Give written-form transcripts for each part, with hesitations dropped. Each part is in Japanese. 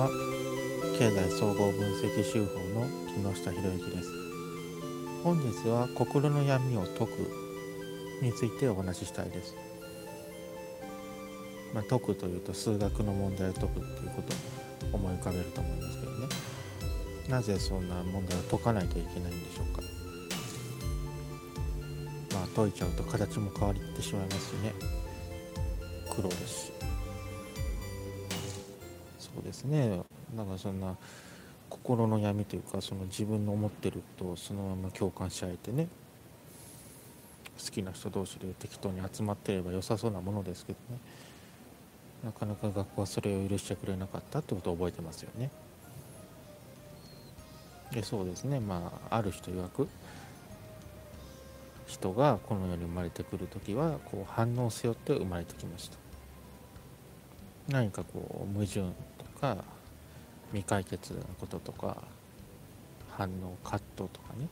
は。経済総合分析手法の木下博之です。本日は心の闇を解くについてお話ししたいです。解くというと数学の問題を解くっていうことを思い浮かべると思いますけどね。なぜそんな問題を解かないといけないんでしょうか。解いちゃうと形も変わってしまいますしね、苦労ですし。そうですね、そんな心の闇というか、その自分の思ってることをそのまま共感し合えてね、好きな人同士で適当に集まっていれば良さそうなものですけどね、なかなか学校はそれを許してくれなかったってことを覚えてますよね。でそうですね、ある人曰く、人がこの世に生まれてくるときは反応を背負って生まれてきました。何か矛盾とか未解決なこととか反応葛藤とかね、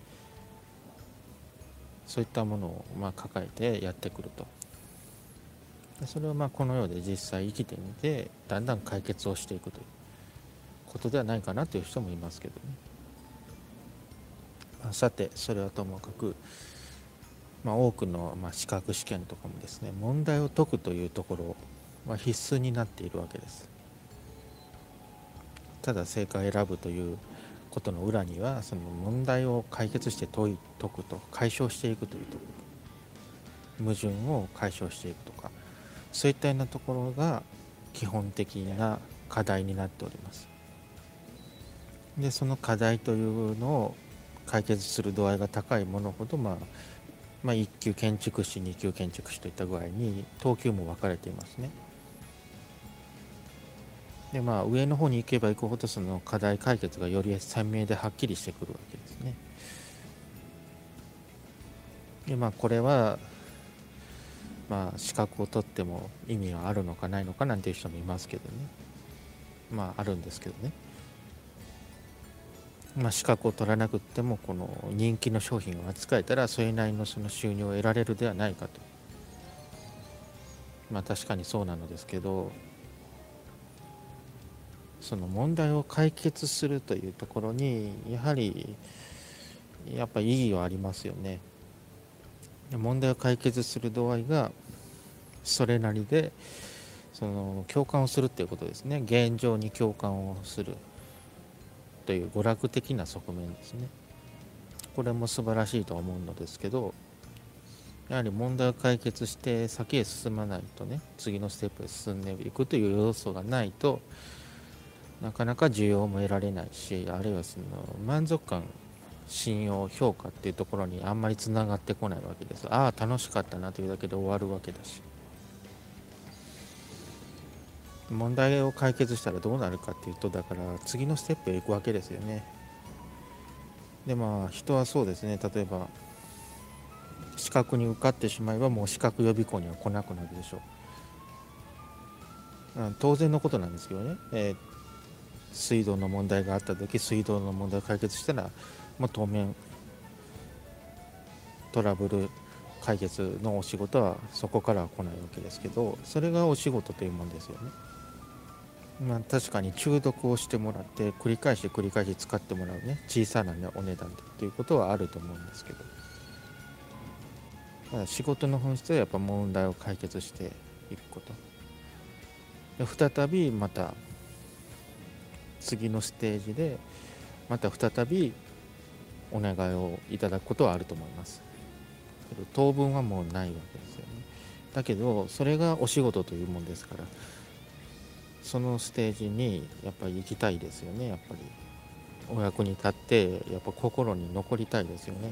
そういったものを抱えてやってくると。それをこの世で実際生きてみてだんだん解決をしていくということではないかなという人もいますけどね。さてそれはともかく、多くの資格試験とかもですね、問題を解くというところは必須になっているわけです。ただ正解を選ぶということの裏には、その問題を解決して解くと解消していくというところ、矛盾を解消していくとか、そういったようなところが基本的な課題になっております。でその課題というのを解決する度合いが高いものほど、1級建築士、2級建築士といった具合に等級も分かれていますね。で上の方に行けば行くほどその課題解決がより鮮明ではっきりしてくるわけですね。でこれは資格を取っても意味はあるのかないのかなんていう人もいますけどね。あるんですけどね。資格を取らなくってもこの人気の商品を扱えたらそれなりのその収入を得られるではないかと。確かにそうなのですけど、その問題を解決するというところにやっぱり意義はありますよね。問題を解決する度合いがそれなりで、その共感をするっていうことですね。現状に共感をするという娯楽的な側面ですね。これも素晴らしいとは思うのですけど、やはり問題を解決して先へ進まないとね、次のステップへ進んでいくという要素がないとなかなか需要も得られないし、あるいはその満足感、信用、評価っていうところにあんまりつながってこないわけです。楽しかったなというだけで終わるわけだし、問題を解決したらどうなるかっていうと、だから次のステップへ行くわけですよね。で人はそうですね、例えば資格に受かってしまえばもう資格予備校には来なくなるでしょう。当然のことなんですけどね、水道の問題があった時、水道の問題を解決したら当面トラブル解決のお仕事はそこからは来ないわけですけど、それがお仕事というもんですよね。確かに中毒をしてもらって繰り返し使ってもらうね、小さな、お値段でっていうことはあると思うんですけど、仕事の本質はやっぱ問題を解決していくことで、再びまた次のステージでまた再びお願いをいただくことはあると思います。当分はもうないわけですよね。だけどそれがお仕事というもんですから、そのステージにやっぱり行きたいですよね。やっぱりお役に立ってやっぱ心に残りたいですよね。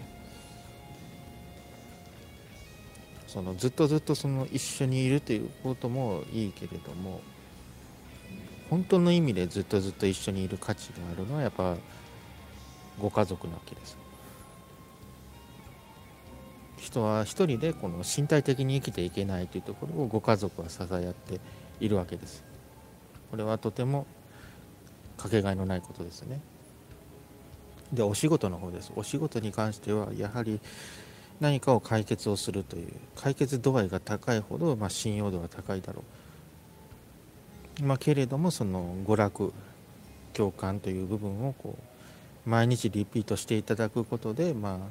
そのずっとその一緒にいるということもいいけれども、本当の意味でずっと一緒にいる価値があるのはやっぱご家族なわけです。人は一人でこの身体的に生きていけないというところをご家族は支え合っているわけです。これはとてもかけがえのないことですね。でお仕事の方です。お仕事に関してはやはり何かを解決をするという解決度合いが高いほど、信用度が高いだろう。けれどもその娯楽共感という部分を毎日リピートしていただくことで、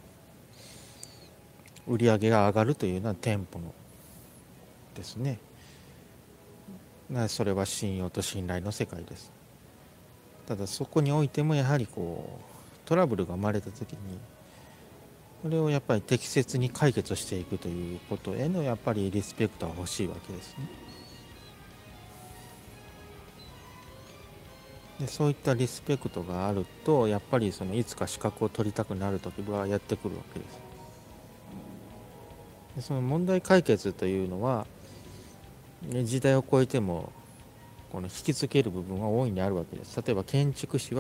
売り上げが上がるというのは店舗のですね。それは信用と信頼の世界です。ただそこにおいてもやはりトラブルが生まれた時にこれをやっぱり適切に解決していくということへのやっぱりリスペクトは欲しいわけですね。でそういったリスペクトがあるとやっぱりいつか資格を取りたくなる時がやってくるわけです。でその問題解決というのは時代を超えても引きつける部分は大いにあるわけです。例えば建築士は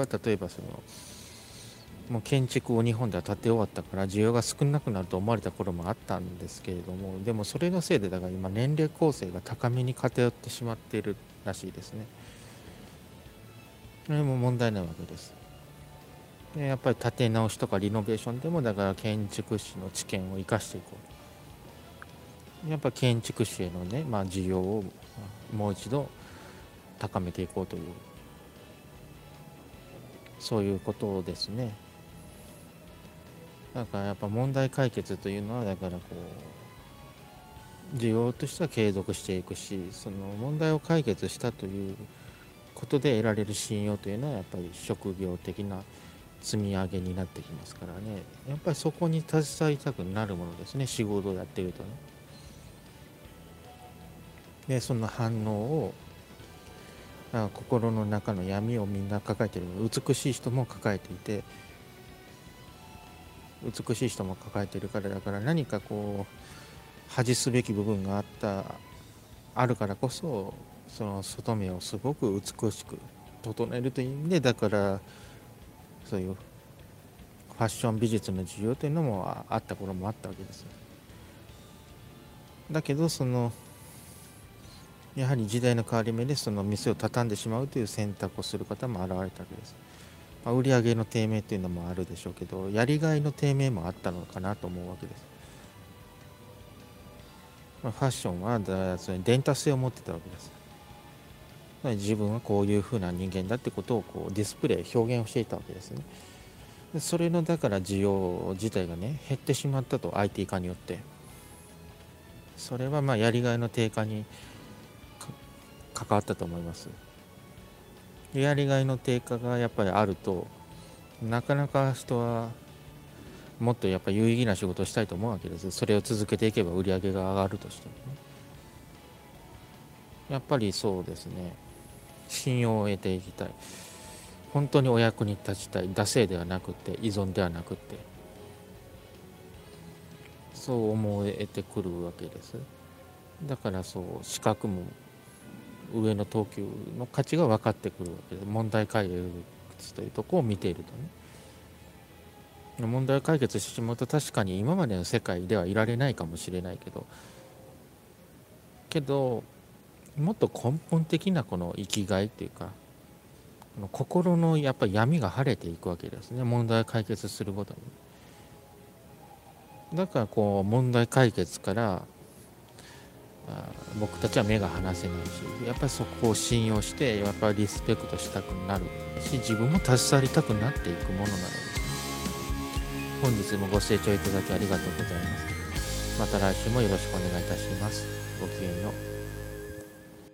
もう建築を日本では建て終わったから需要が少なくなると思われた頃もあったんですけれども、でもそれのせいでだから今年齢構成が高めに偏ってしまっているらしいですね。それも問題なわけです。でやっぱり建て直しとかリノベーションでもだから建築士の知見を生かしていこう。やっぱ建築士へのね、需要をもう一度高めていこうというそういうことですね。だからやっぱ問題解決というのはだから需要としては継続していくし、その問題を解決したということで得られる信用というのはやっぱり職業的な積み上げになってきますからね。やっぱりそこに携わりたくなるものですね、仕事をやっているとね。でその反応を心の中の闇をみんな抱えている。美しい人も抱えていて美しい人も抱えているからだから何か恥すべき部分があるからこそその外見をすごく美しく整えるという意味でだからそういうファッション美術の需要というのもあった頃もあったわけです。だけどやはり時代の変わり目でその店を畳んでしまうという選択をする方も現れたわけです。売上の低迷というのもあるでしょうけどやりがいの低迷もあったのかなと思うわけです。ファッションはそれ伝達性を持ってたわけです。自分はこういうふうな人間だってことをディスプレイ表現をしていたわけですね。でそれのだから需要自体がね減ってしまったと IT 化によって、それはやりがいの低下に関わったと思います。やりがいの低下がやっぱりあるとなかなか人はもっとやっぱり有意義な仕事をしたいと思うわけです。それを続けていけば売り上げが上がるとしてもね。やっぱりそうですね、信用を得ていきたい、本当にお役に立ちたい、惰性ではなくて依存ではなくてそう思えてくるわけです。だから資格も上の等級の価値が分かってくるわけです。問題解決というところを見ているとね、問題解決してしまうと確かに今までの世界ではいられないかもしれないけどもっと根本的なこの生きがいっていうか心のやっぱり闇が晴れていくわけですね、問題解決するごとに。だから問題解決から僕たちは目が離せないし、やっぱりそこを信用してやっぱりリスペクトしたくなるし自分も携わりたくなっていくものなのですね。本日もご清聴いただきありがとうございます。また来週もよろしくお願いいたします。ごきげんよう。